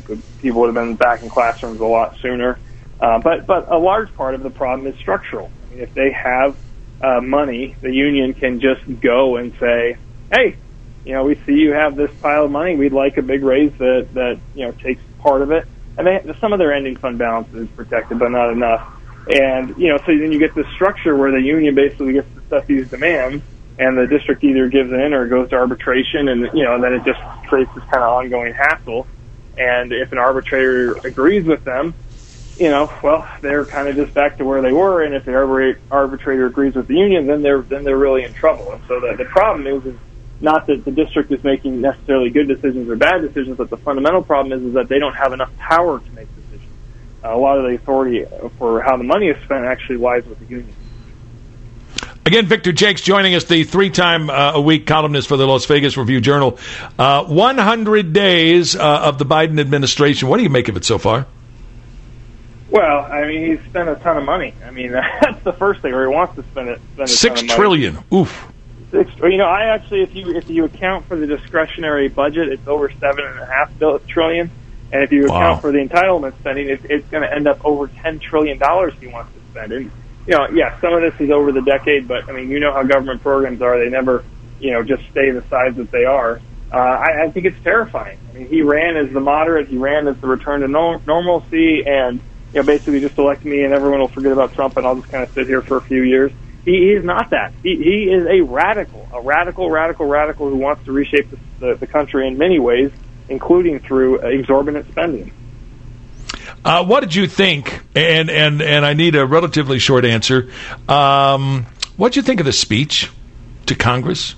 people would have been back in classrooms a lot sooner. But a large part of the problem is structural. I mean, if they have money, the union can just go and say, hey, we see you have this pile of money. We'd like a big raise that takes part of it. And some of their ending fund balance is protected, but not enough. And, so then you get this structure where the union basically gets to set these demands, and the district either gives in or goes to arbitration, and, then it just creates this kind of ongoing hassle. And if an arbitrator agrees with them, well, they're kind of just back to where they were. And if the arbitrator agrees with the union, then they're really in trouble. And so the problem is not that the district is making necessarily good decisions or bad decisions, but the fundamental problem is that they don't have enough power to make decisions. A lot of the authority for how the money is spent actually lies with the union. Again, Victor Jakes joining us, the 3-time-a-week columnist for the Las Vegas Review-Journal. 100 days of the Biden administration. What do you make of it so far? Well, I mean, he's spent a ton of money. I mean, that's the first thing, or he wants to spend a ton of money. $6 trillion. Oof. I actually, if you account for the discretionary budget, it's over $7.5 trillion. And if you account for the entitlement spending, it's going to end up over $10 trillion he wants to spend. And, some of this is over the decade, but, I mean, how government programs are. They never, just stay the size that they are. I think it's terrifying. I mean, he ran as the moderate. He ran as the return to normalcy, and, basically just elect me and everyone will forget about Trump and I'll just kind of sit here for a few years. He is not that. He is a radical who wants to reshape the country in many ways, including through exorbitant spending. What did you think? And I need a relatively short answer. What did you think of the speech to Congress?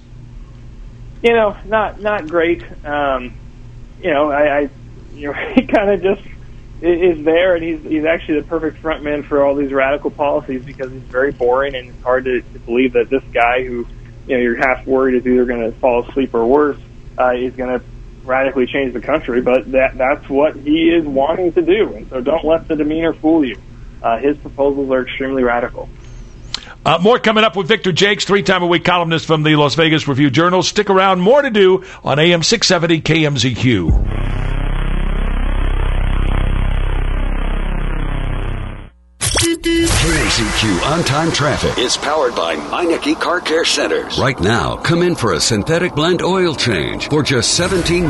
Not great. He kind of just is there, and he's actually the perfect front man for all these radical policies because he's very boring, and it's hard to believe that this guy who, you're half worried is either going to fall asleep or worse, is going to radically change the country. But that's what he is wanting to do, and so don't let the demeanor fool you. His proposals are extremely radical. More coming up with Victor Jakes, 3-time-a-week columnist from the Las Vegas Review-Journal. Stick around. More to do on AM 670 KMZQ. KMZQ On-Time Traffic is powered by Meineke Car Care Centers. Right now, come in for a synthetic blend oil change for just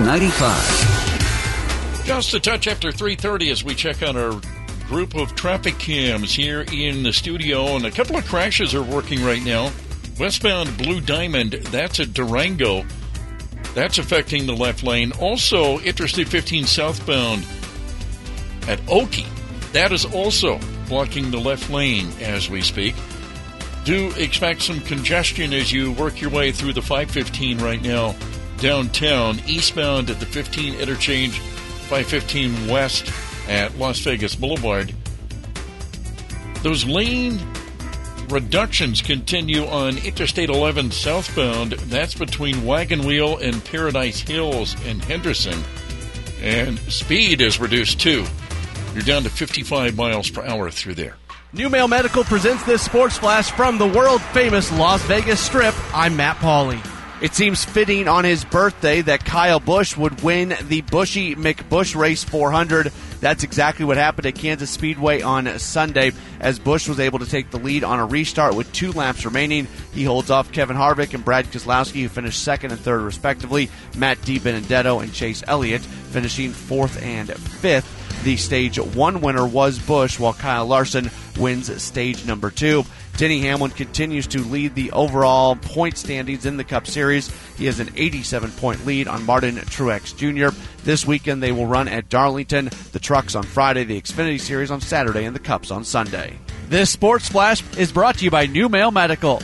$17.95. Just a touch after 3:30 as we check on our group of traffic cams here in the studio, and a couple of crashes are working right now. Westbound Blue Diamond, that's at Durango. That's affecting the left lane. Also, Interstate 15 southbound at Oakey. That is also blocking the left lane as we speak. Do expect some congestion as you work your way through the 515 right now downtown, eastbound at the 15 interchange, 515 west at Las Vegas Boulevard. Those lane reductions continue on Interstate 11 southbound. That's between Wagon Wheel and Paradise Hills and Henderson. And speed is reduced too. You're down to 55 miles per hour through there. New Mail Medical presents this sports flash from the world-famous Las Vegas Strip. I'm Matt Pauley. It seems fitting on his birthday that Kyle Busch would win the Bushy McBusch Race 400. That's exactly what happened at Kansas Speedway on Sunday as Busch was able to take the lead on a restart with 2 laps remaining. He holds off Kevin Harvick and Brad Keselowski, who finished 2nd and 3rd respectively. Matt DiBenedetto and Chase Elliott finishing 4th and 5th. The Stage 1 winner was Busch, while Kyle Larson wins Stage number 2. Denny Hamlin continues to lead the overall point standings in the Cup Series. He has an 87-point lead on Martin Truex Jr. This weekend they will run at Darlington, the Trucks on Friday, the Xfinity Series on Saturday, and the Cups on Sunday. This Sports Flash is brought to you by New Mail Medical,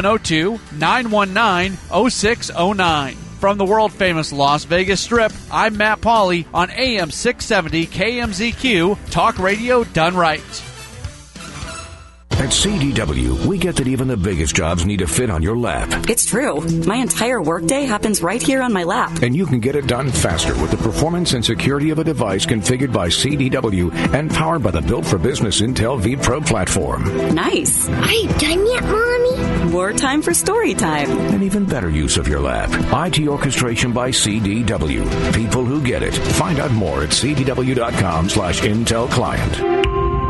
702-919-0609. From the world-famous Las Vegas Strip, I'm Matt Pauley on AM 670 KMZQ, talk radio done right. At CDW, we get that even the biggest jobs need to fit on your lap. It's true. My entire workday happens right here on my lap. And you can get it done faster with the performance and security of a device configured by CDW and powered by the Built for Business Intel vPro platform. Nice. Are you done yet, Mommy? More time for story time. An even better use of your lap. IT orchestration by CDW. People who get it. Find out more at cdw.com/Intel client.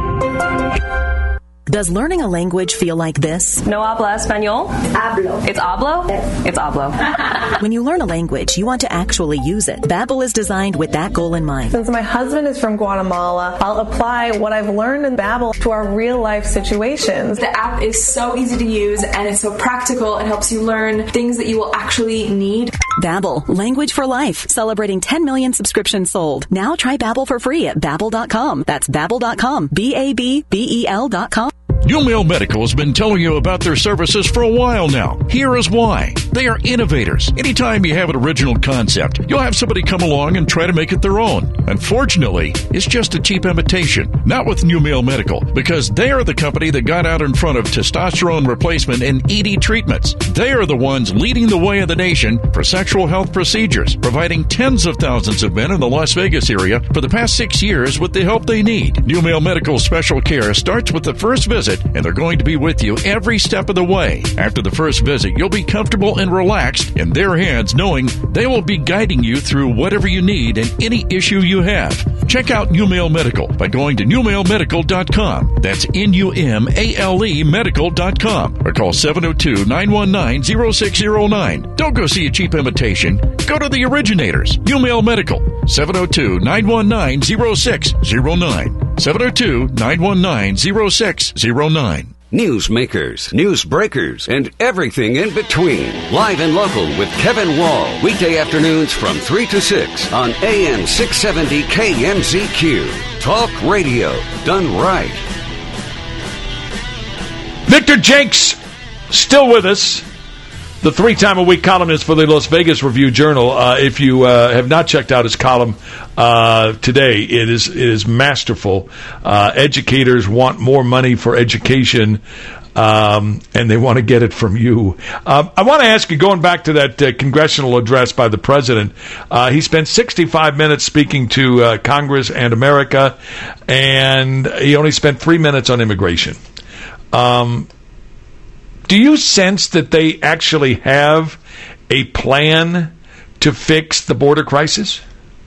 Does learning a language feel like this? No habla español? Hablo. It's hablo? Yes. It's hablo. When you learn a language, you want to actually use it. Babbel is designed with that goal in mind. Since my husband is from Guatemala, I'll apply what I've learned in Babbel to our real-life situations. The app is so easy to use and it's so practical. It helps you learn things that you will actually need. Babbel, language for life. Celebrating 10 million subscriptions sold. Now try Babbel for free at Babbel.com. That's Babbel.com. Babbel.com. New Mill Medical has been telling you about their services for a while now. Here is why. They are innovators. Anytime you have an original concept, you'll have somebody come along and try to make it their own. Unfortunately, it's just a cheap imitation. Not with New Mill Medical, because they are the company that got out in front of testosterone replacement and ED treatments. They are the ones leading the way in the nation for sexual health procedures, providing tens of thousands of men in the Las Vegas area for the past 6 years with the help they need. New Mill Medical Special Care starts with the first visit, and they're going to be with you every step of the way. After the first visit, you'll be comfortable and relaxed in their hands, knowing they will be guiding you through whatever you need and any issue you have. Check out New Mill Medical by going to newmailmedical.com. That's NUMALE medical.com, or call 702-919-0609. Don't go see a cheap imitation. Go to the originators. New Mill Medical, 702-919-0609. 702-919-0609. Newsmakers, news breakers, and everything in between. Live and local with Kevin Wall. Weekday afternoons from 3 to 6 on AM 670 KMZQ. Talk radio done right. Victor Jenks still with us. The 3-time-a-week columnist for the Las Vegas Review-Journal. If you have not checked out his column today, it is masterful. Educators want more money for education, and they want to get it from you. I want to ask you, going back to that congressional address by the president, he spent 65 minutes speaking to Congress and America, and he only spent 3 minutes on immigration. Do you sense that they actually have a plan to fix the border crisis?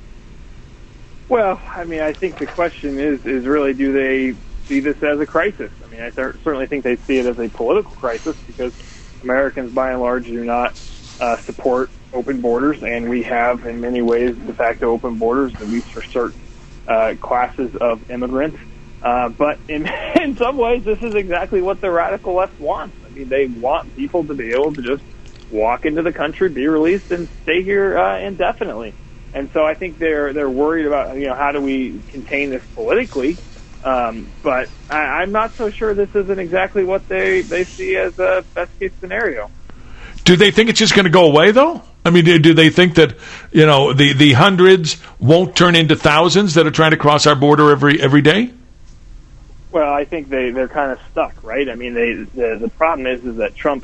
Well, I mean, I think the question is really, do they see this as a crisis? I mean, I certainly think they see it as a political crisis, because Americans, by and large, do not support open borders, and we have, in many ways, de facto open borders, at least for certain classes of immigrants. But in some ways, this is exactly what the radical left wants. I mean, they want people to be able to just walk into the country, be released, and stay here indefinitely. And so I think they're worried about, how do we contain this politically. But I'm not so sure this isn't exactly what they see as a best-case scenario. Do they think it's just going to go away, though? I mean, do they think that, the hundreds won't turn into thousands that are trying to cross our border every day? Well, I think they're kind of stuck, right? I mean, the problem is that Trump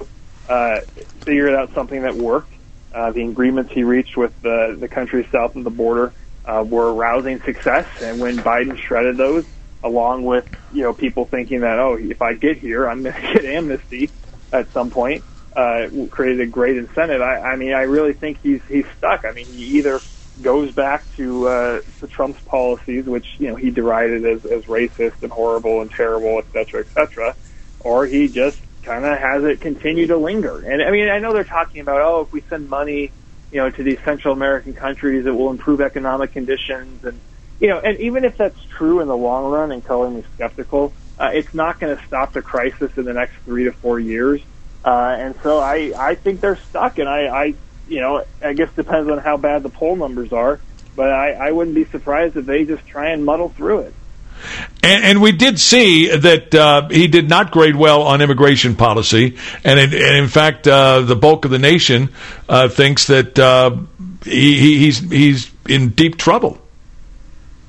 figured out something that worked. The agreements he reached with the countries south of the border were a rousing success, and when Biden shredded those, along with people thinking that, if I get here, I'm going to get amnesty at some point, created a great incentive. I mean, I really think he's stuck. I mean, he either goes back to Trump's policies, which he derided as racist and horrible and terrible, et cetera, or he just kind of has it continue to linger. And I mean, I know they're talking about, if we send money, to these Central American countries, it will improve economic conditions, and and even if that's true in the long run, and calling me skeptical, it's not going to stop the crisis in the next 3 to 4 years. And so I think they're stuck, and I guess depends on how bad the poll numbers are, but I wouldn't be surprised if they just try and muddle through it. And we did see that he did not grade well on immigration policy, and in fact, the bulk of the nation thinks that he's in deep trouble.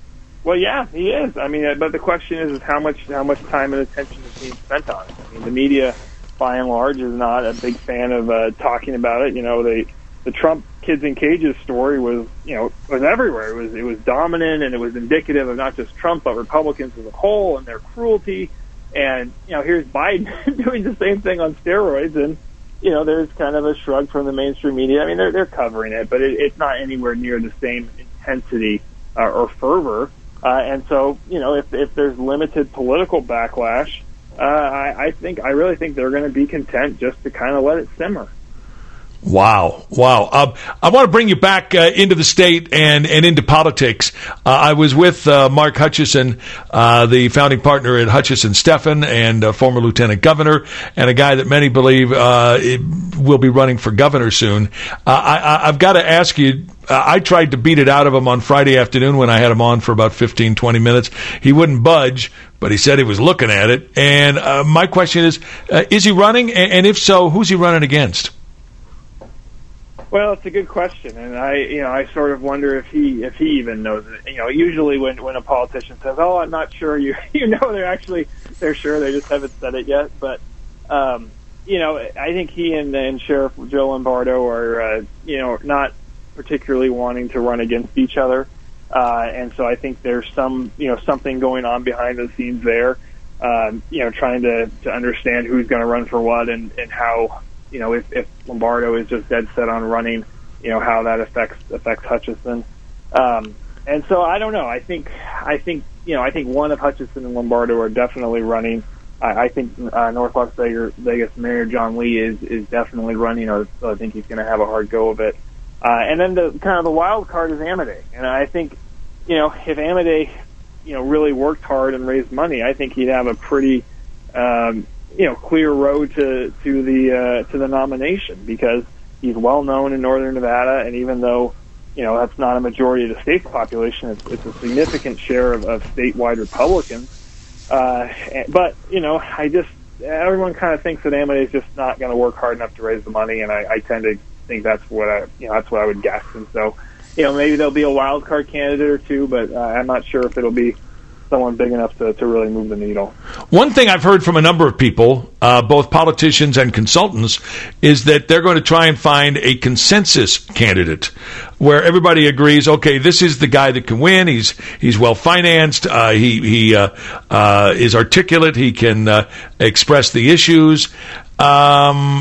Well, yeah, he is. I mean, but the question is how much time and attention is being spent on it. I mean, the media, by and large, is not a big fan of talking about it. You know, the Trump kids in cages story was everywhere. It was dominant, and it was indicative of not just Trump but Republicans as a whole and their cruelty. And here's Biden doing the same thing on steroids, and there's kind of a shrug from the mainstream media. I mean, they're covering it, but it's not anywhere near the same intensity or fervor. And so, if there's limited political backlash, I really think they're going to be content just to kind of let it simmer. Wow. I want to bring you back into the state and into politics. I was with Mark Hutchison, the founding partner at Hutchison Steffen and former lieutenant governor, and a guy that many believe will be running for governor soon. I've got to ask you, I tried to beat it out of him on Friday afternoon when I had him on for about 15, 20 minutes. He wouldn't budge, but he said he was looking at it. And my question is he running? And if so, who's he running against? Well, it's a good question, and I sort of wonder if he even knows it. Usually when a politician says, "Oh, I'm not sure," they're sure, they just haven't said it yet. But I think he and Sheriff Joe Lombardo are not particularly wanting to run against each other, and so I think there's something going on behind the scenes there. Trying to understand who's going to run for what and how. If Lombardo is just dead set on running, how that affects Hutchison. And so I don't know. I think one of Hutchison and Lombardo are definitely running. I think North Las Vegas Mayor John Lee is definitely running. So I think he's going to have a hard go of it. And then the wild card is Amodei. And I think, if Amodei, really worked hard and raised money, I think he'd have a pretty, clear road to the nomination, because he's well known in northern Nevada, and even though that's not a majority of the state's population, it's a significant share of statewide Republicans. But everyone kind of thinks that Amodei is just not going to work hard enough to raise the money, and I tend to think that's what I would guess. And so maybe there'll be a wild card candidate or two, but I'm not sure if it'll be someone big enough to really move the needle. One thing I've heard from a number of people, both politicians and consultants, is that they're going to try and find a consensus candidate where everybody agrees, okay, this is the guy that can win. He's well financed. He is articulate. He can express the issues. Are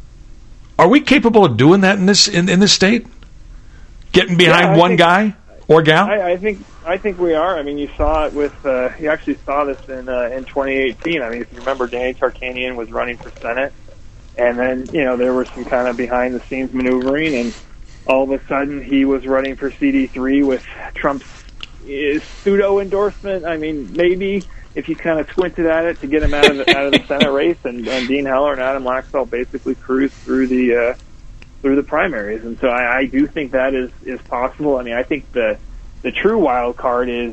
we capable of doing that in this state? Getting behind one guy or gal? I think we are. I mean, you saw it with. You actually saw this in 2018. I mean, if you remember, Danny Tarkanian was running for Senate, and then there was some kind of behind the scenes maneuvering, and all of a sudden he was running for CD3 with Trump's pseudo endorsement. I mean, maybe if you kind of squinted at it to get him out of the Senate race, and Dean Heller and Adam Laxalt basically cruised through the primaries, and so I do think that is possible. I mean, I think the true wild card is,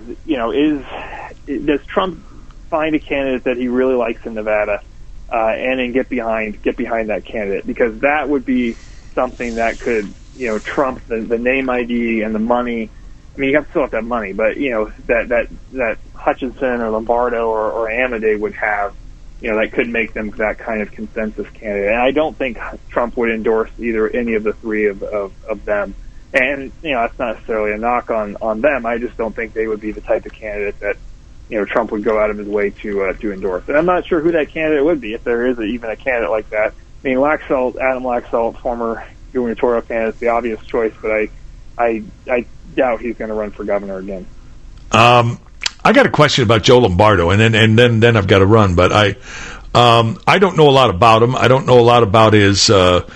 does Trump find a candidate that he really likes in Nevada, and then get behind that candidate? Because that would be something that could, trump the name ID and the money. I mean, you still have to have money, but that Hutchison or Lombardo or Amodei would have, that could make them that kind of consensus candidate. And I don't think Trump would endorse any of the three of them. And, that's not necessarily a knock on them. I just don't think they would be the type of candidate that, Trump would go out of his way to endorse. And I'm not sure who that candidate would be, if there is even a candidate like that. I mean, Adam Laxalt, former gubernatorial candidate, is the obvious choice, but I doubt he's going to run for governor again. I got a question about Joe Lombardo, and then I've got to run. But I don't know a lot about him. I don't know a lot about his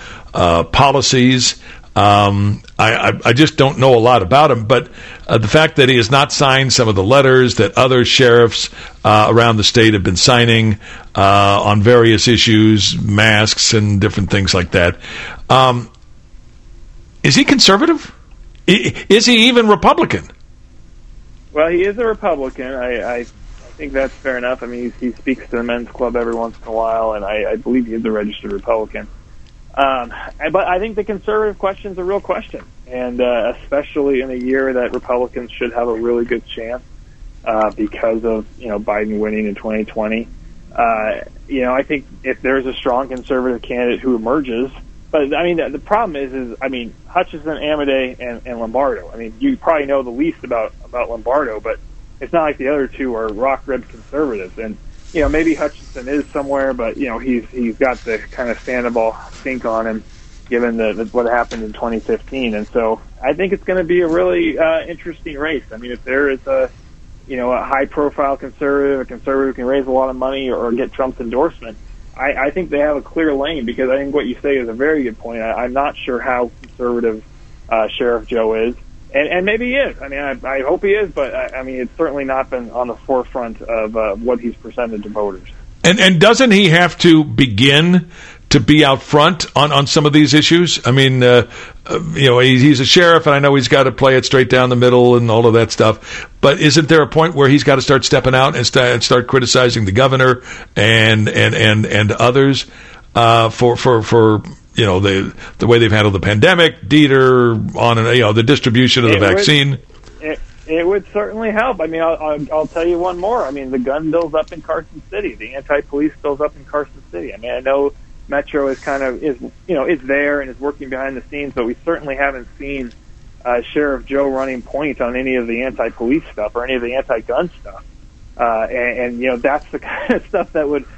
policies. I just don't know a lot about him, but the fact that he has not signed some of the letters that other sheriffs around the state have been signing on various issues, masks and different things like that. Is he conservative? Is he even Republican? Well, he is a Republican. I think that's fair enough. I mean, he speaks to the men's club every once in a while, and I believe he is a registered Republican. But I think the conservative question is a real question, and especially in a year that Republicans should have a really good chance because of Biden winning in 2020. I think if there's a strong conservative candidate who emerges, but I mean the problem is Hutchinson, Amodei, and Lombardo. I mean, you probably know the least about Lombardo, but it's not like the other two are rock-ribbed conservatives. And maybe Hutchinson is somewhere, but he's got the kind of Sandoval stink on him, given what happened in 2015. And so I think it's going to be a really interesting race. I mean, if there is a high-profile conservative, a conservative can raise a lot of money or get Trump's endorsement, I think they have a clear lane, because I think what you say is a very good point. I'm not sure how conservative Sheriff Joe is. And maybe he is. I mean, I hope he is, but I mean, it's certainly not been on the forefront of what he's presented to voters. And doesn't he have to begin to be out front on some of these issues? I mean, he's a sheriff, and I know he's got to play it straight down the middle and all of that stuff. But isn't there a point where he's got to start stepping out and start criticizing the governor and others for the way they've handled the pandemic, Dieter, on and the distribution of the vaccine? It would certainly help. I mean, I'll tell you one more. I mean, the gun bill's up in Carson City. The anti-police bill's up in Carson City. I mean, I know Metro is there and is working behind the scenes, but we certainly haven't seen Sheriff Joe running point on any of the anti-police stuff or any of the anti-gun stuff. And that's the kind of stuff that would,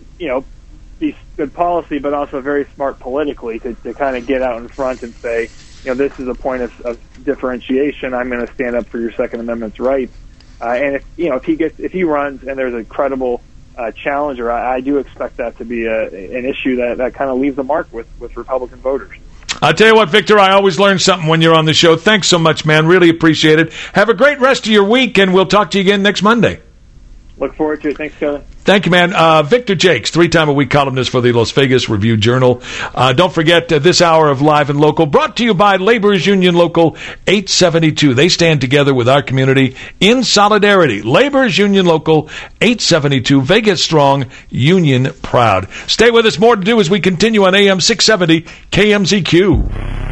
be good policy, but also very smart politically to kind of get out in front and say, this is a point of differentiation. I'm going to stand up for your Second Amendment's rights. And if he runs and there's a credible challenger, I do expect that to be an issue that kind of leaves a mark with Republican voters. I'll tell you what, Victor, I always learn something when you're on the show. Thanks so much, man. Really appreciate it. Have a great rest of your week, and we'll talk to you again next Monday. Look forward to it. Thanks, Kevin. Thank you, man. Victor Jakes, 3-time-a-week columnist for the Las Vegas Review-Journal. Don't forget this hour of Live and Local, brought to you by Laborers Union Local 872. They stand together with our community in solidarity. Laborers Union Local 872, Vegas strong, union proud. Stay with us. More to do as we continue on AM 670 KMZQ.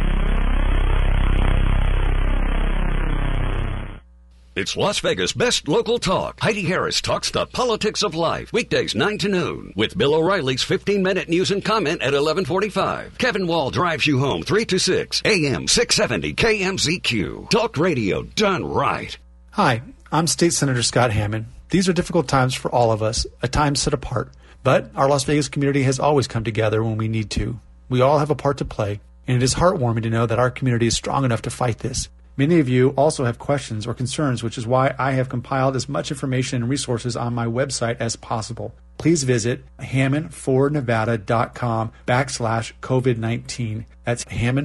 It's Las Vegas' best local talk. Heidi Harris talks the politics of life. Weekdays 9 to noon. With Bill O'Reilly's 15-minute news and comment at 11:45. Kevin Wall drives you home 3 to 6. AM 670 KMZQ. Talk radio done right. Hi, I'm State Senator Scott Hammond. These are difficult times for all of us, a time set apart. But our Las Vegas community has always come together when we need to. We all have a part to play, and it is heartwarming to know that our community is strong enough to fight this. Many of you also have questions or concerns, which is why I have compiled as much information and resources on my website as possible. Please visit hammond4nevada.com/COVID-19. That's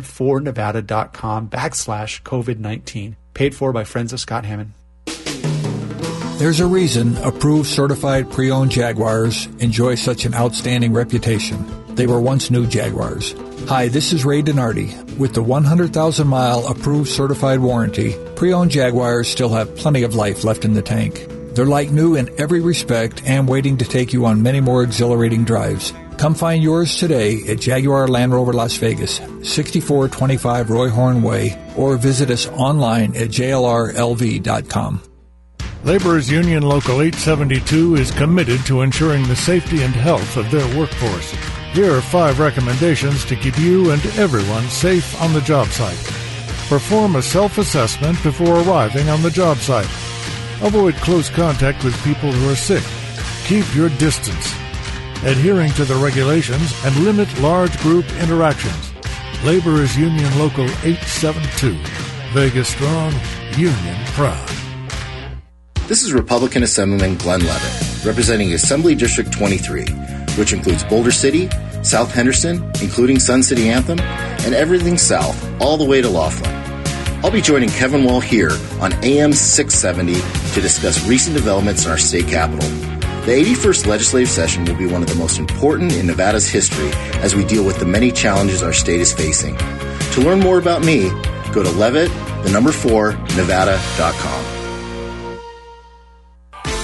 hammond4nevada.com/COVID-19. Paid for by Friends of Scott Hammond. There's a reason approved certified pre-owned Jaguars enjoy such an outstanding reputation. They were once new Jaguars. Hi, this is Ray Donardi. With the 100,000-mile approved certified warranty, pre-owned Jaguars still have plenty of life left in the tank. They're like new in every respect and waiting to take you on many more exhilarating drives. Come find yours today at Jaguar Land Rover Las Vegas, 6425 Roy Horn Way, or visit us online at jlrlv.com. Laborers Union Local 872 is committed to ensuring the safety and health of their workforce. Here are 5 recommendations to keep you and everyone safe on the job site. Perform a self-assessment before arriving on the job site. Avoid close contact with people who are sick. Keep your distance. Adhering to the regulations and limit large group interactions. Laborers Union Local 872. Vegas strong, union proud. This is Republican Assemblyman Glenn Levitt, representing Assembly District 23, which includes Boulder City, South Henderson, including Sun City Anthem, and everything south, all the way to Laughlin. I'll be joining Kevin Wall here on AM 670 to discuss recent developments in our state capital. The 81st legislative session will be one of the most important in Nevada's history as we deal with the many challenges our state is facing. To learn more about me, go to Levitt4Nevada.com.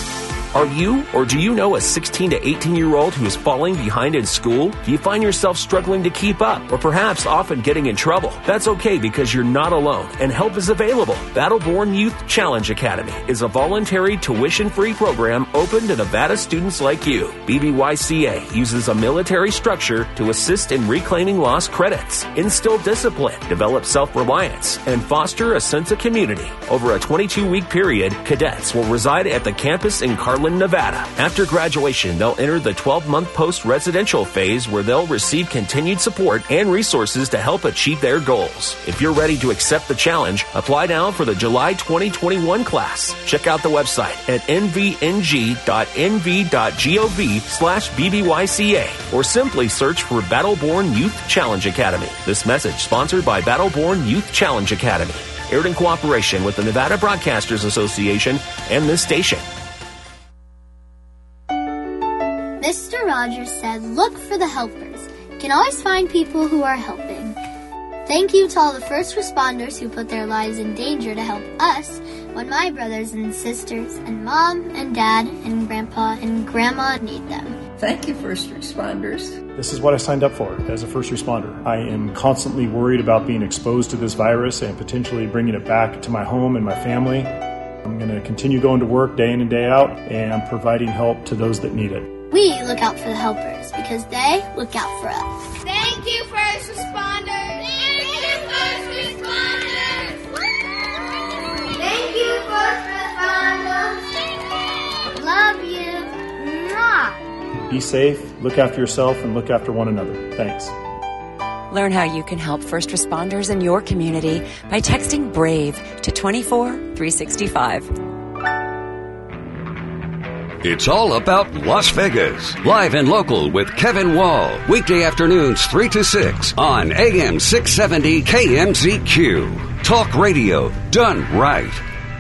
Are you or do you know a 16 to 18-year-old who is falling behind in school? Do you find yourself struggling to keep up or perhaps often getting in trouble? That's okay because you're not alone and help is available. Battleborn Youth Challenge Academy is a voluntary tuition-free program open to Nevada students like you. BBYCA uses a military structure to assist in reclaiming lost credits, instill discipline, develop self-reliance, and foster a sense of community. Over a 22-week period, cadets will reside at the campus in Carlin, Nevada. After graduation, they'll enter the 12-month post-residential phase where they'll receive continued support and resources to help achieve their goals. If you're ready to accept the challenge, apply now for the July 2021 class. Check out the website at nvng.nv.gov/BBYCA or simply search for Battleborn Youth Challenge Academy. This message sponsored by Battleborn Youth Challenge Academy. Aired in cooperation with the Nevada Broadcasters Association and this station. Mr. Rogers said, look for the helpers. You can always find people who are helping. Thank you to all the first responders who put their lives in danger to help us when my brothers and sisters and mom and dad and grandpa and grandma need them. Thank you, first responders. This is what I signed up for as a first responder. I am constantly worried about being exposed to this virus and potentially bringing it back to my home and my family. I'm going to continue going to work day in and day out and providing help to those that need it. We look out for the helpers because they look out for us. Thank you, first responders. Thank you, first responders. Thank you, first responders. Love you. Mwah. Be safe, look after yourself, and look after one another. Thanks. Learn how you can help first responders in your community by texting BRAVE to 24365. It's all about Las Vegas. Live and local with Kevin Wall. Weekday afternoons 3 to 6 on AM 670 KMZQ. Talk radio done right.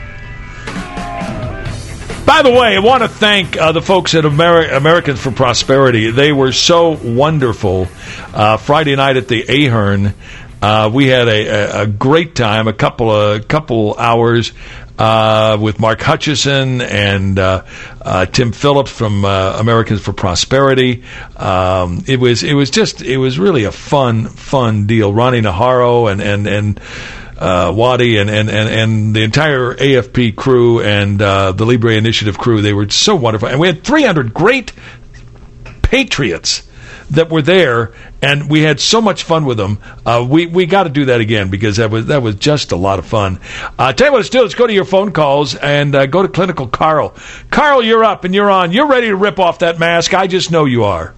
By the way, I want to thank the folks at Americans for Prosperity. They were so wonderful. Friday night at the Ahern, we had a great time, a couple hours with Mark Hutchison and Tim Phillips from Americans for Prosperity. It was really a fun deal. Ronnie Naharo and Wadi and the entire AFP crew and the Libre Initiative crew, they were so wonderful. And we had 300 great patriots that were there, and we had so much fun with them. We got to do that again because that was just a lot of fun. Tell you what, let's do. Let's go to your phone calls and go to Clinical Carl. Carl, you're up and you're on. You're ready to rip off that mask. I just know you are.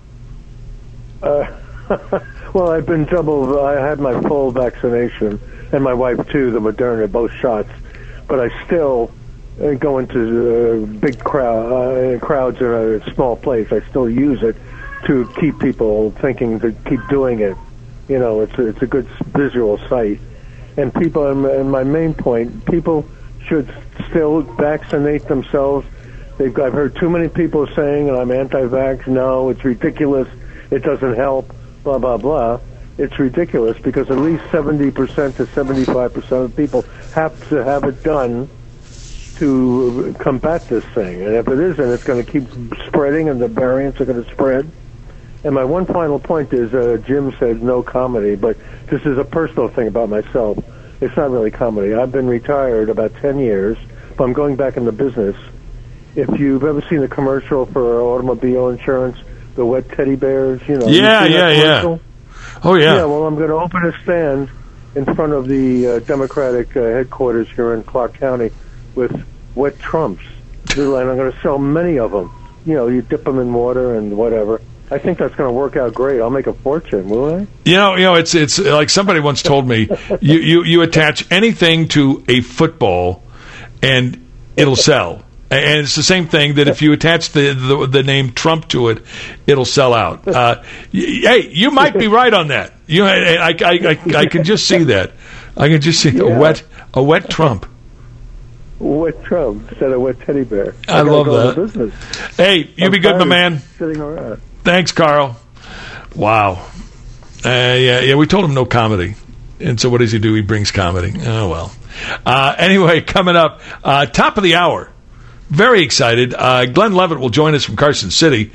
Well, I've been double. I had my full vaccination, and my wife too, the Moderna, both shots. But I still go into big crowds in a small place. I still use it to keep people thinking to keep doing it. You know, it's a good visual sight. And people, and my main point, people should still vaccinate themselves. I've heard too many people saying, and I'm anti-vax. No, it's ridiculous. It doesn't help. Blah blah blah. It's ridiculous because at least 70% to 75% of people have to have it done to combat this thing. And if it isn't, it's going to keep spreading, and the variants are going to spread. And my one final point is, Jim said no comedy, but this is a personal thing about myself. It's not really comedy. I've been retired about 10 years, but I'm going back into business. If you've ever seen the commercial for automobile insurance, the wet teddy bears, you know. Yeah. Oh, yeah. Yeah, well, I'm going to open a stand in front of the Democratic headquarters here in Clark County with wet Trumps. And I'm going to sell many of them. You know, you dip them in water and whatever. I think that's going to work out great. I'll make a fortune, won't I? You know, it's like somebody once told me, you attach anything to a football and it'll sell. And it's the same thing that if you attach the name Trump to it, it'll sell out. Hey, you might be right on that. I can just see that. I can just see a wet Trump. Wet Trump instead of wet teddy bear. I love that. Hey, you be good, my man. Sitting around. Thanks, Carl. Wow. Yeah, we told him no comedy. And so what does he do? He brings comedy. Oh, well. Anyway, coming up, top of the hour. Very excited. Glenn Levitt will join us from Carson City.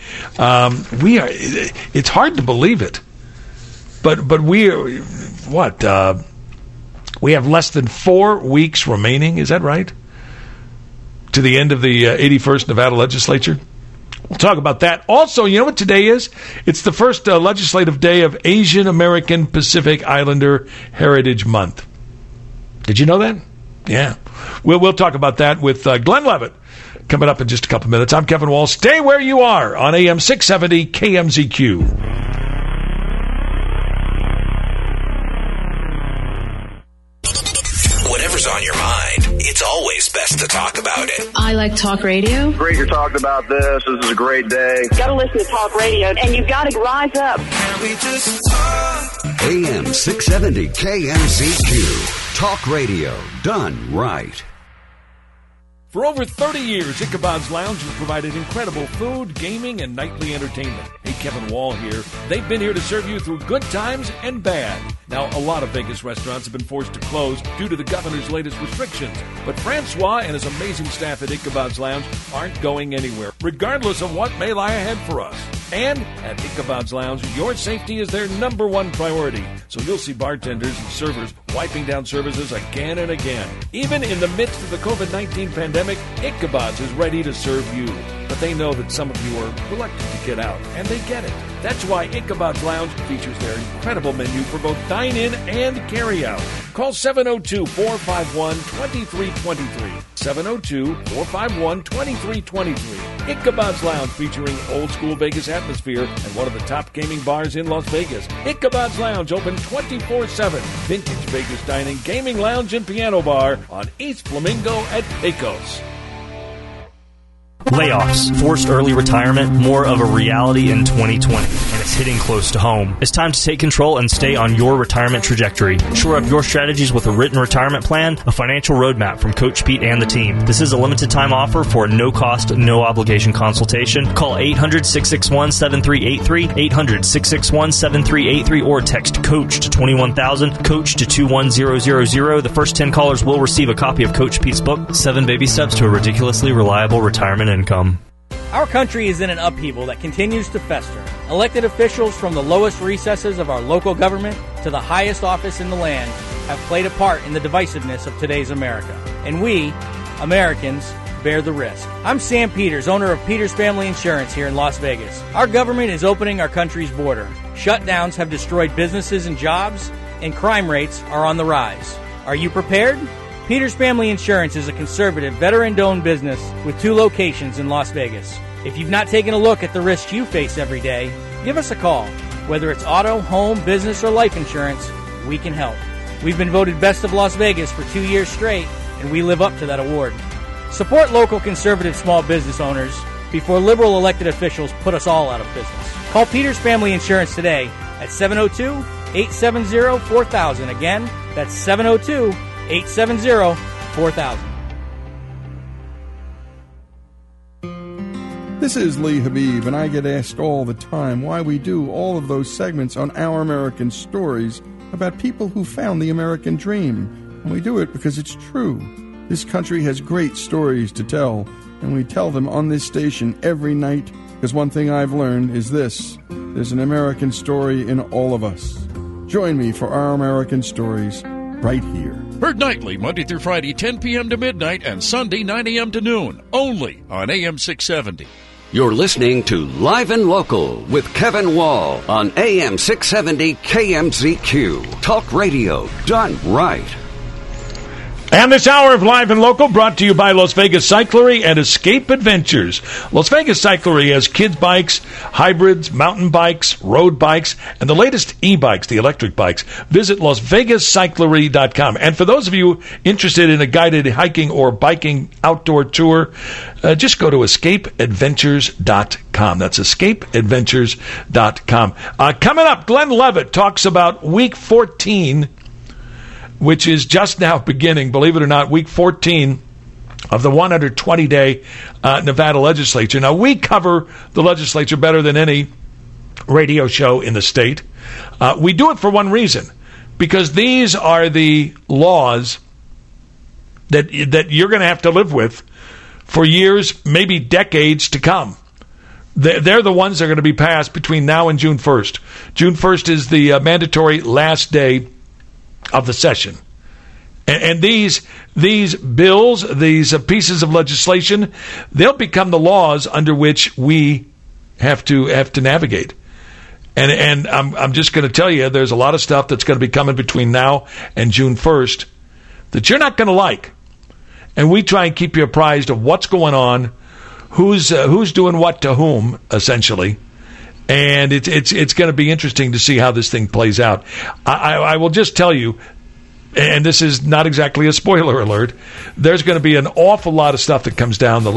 It's hard to believe it, but we have less than 4 weeks remaining. Is that right? To the end of the 81st Nevada legislature. We'll talk about that. Also, you know what today is? It's the first legislative day of Asian American Pacific Islander Heritage Month. Did you know that? Yeah. We'll talk about that with Glenn Levitt coming up in just a couple minutes. I'm Kevin Wall. Stay where you are on AM 670 KMZQ. Whatever's on your mind, it's always best to talk about it. I like talk radio. Great you're talking about this. This is a great day. Got to listen to talk radio, and you've got to rise up. AM 670 KMZQ. Talk radio done right. For over 30 years, Ichabod's Lounge has provided incredible food, gaming, and nightly entertainment. Hey, Kevin Wall here. They've been here to serve you through good times and bad. Now, a lot of Vegas restaurants have been forced to close due to the governor's latest restrictions. But Francois and his amazing staff at Ichabod's Lounge aren't going anywhere, regardless of what may lie ahead for us. And at Ichabod's Lounge, your safety is their number one priority. So you'll see bartenders and servers wiping down services again and again. Even in the midst of the COVID-19 pandemic, Ichabod's is ready to serve you. But they know that some of you are reluctant to get out, and they get it. That's why Ichabod's Lounge features their incredible menu for both dine-in and carry-out. Call 702-451-2323. 702-451-2323. Ichabod's Lounge, featuring old-school Vegas atmosphere and one of the top gaming bars in Las Vegas. Ichabod's Lounge, open 24/7. Vintage Vegas dining, gaming lounge, and piano bar on East Flamingo at Pecos. Layoffs, forced early retirement, more of a reality in 2020, and it's hitting close to home. It's time to take control and stay on your retirement trajectory. Shore up your strategies with a written retirement plan, a financial roadmap from Coach Pete and the team. This is a limited time offer for a no-cost, no-obligation consultation. Call 800-661-7383, 800-661-7383, or text COACH to 21,000, COACH to 21000. The first 10 callers will receive a copy of Coach Pete's book, 7 Baby Steps to a Ridiculously Reliable Retirement Income. Our country is in an upheaval that continues to fester. Elected officials from the lowest recesses of our local government to the highest office in the land have played a part in the divisiveness of today's America. And we, Americans, bear the risk. I'm Sam Peters, owner of Peters Family Insurance here in Las Vegas. Our government is opening our country's border. Shutdowns have destroyed businesses and jobs, and crime rates are on the rise. Are you prepared? Peters Family Insurance is a conservative, veteran-owned business with 2 locations in Las Vegas. If you've not taken a look at the risks you face every day, give us a call. Whether it's auto, home, business, or life insurance, we can help. We've been voted Best of Las Vegas for 2 years straight, and we live up to that award. Support local conservative small business owners before liberal elected officials put us all out of business. Call Peters Family Insurance today at 702-870-4000. Again, that's 702-870-4000. This is Lee Habib, and I get asked all the time why we do all of those segments on Our American Stories about people who found the American dream. And we do it because it's true. This country has great stories to tell, and we tell them on this station every night, because one thing I've learned is this: there's an American story in all of us. Join me for Our American Stories right here. Heard nightly, Monday through Friday, 10 p.m. to midnight, and Sunday, 9 a.m. to noon, only on AM 670. You're listening to Live and Local with Kevin Wall on AM 670 KMZQ. Talk radio done right. And this hour of Live and Local brought to you by Las Vegas Cyclery and Escape Adventures. Las Vegas Cyclery has kids' bikes, hybrids, mountain bikes, road bikes, and the latest e-bikes, the electric bikes. Visit LasVegasCyclery.com. And for those of you interested in a guided hiking or biking outdoor tour, just go to EscapeAdventures.com. That's EscapeAdventures.com. Coming up, Glenn Levitt talks about Week 14, which is just now beginning, believe it or not, Week 14 of the 120-day Nevada legislature. Now, we cover the legislature better than any radio show in the state. We do it for one reason, because these are the laws that you're going to have to live with for years, maybe decades to come. They're the ones that are going to be passed between now and June 1st. June 1st is the mandatory last day of the session. And these bills, these pieces of legislation, they'll become the laws under which we have to navigate. And I'm just going to tell you, there's a lot of stuff that's going to be coming between now and June 1st that you're not going to like. And we try and keep you apprised of what's going on, who's doing what to whom, essentially. And it's going to be interesting to see how this thing plays out. I will just tell you, and this is not exactly a spoiler alert, there's going to be an awful lot of stuff that comes down the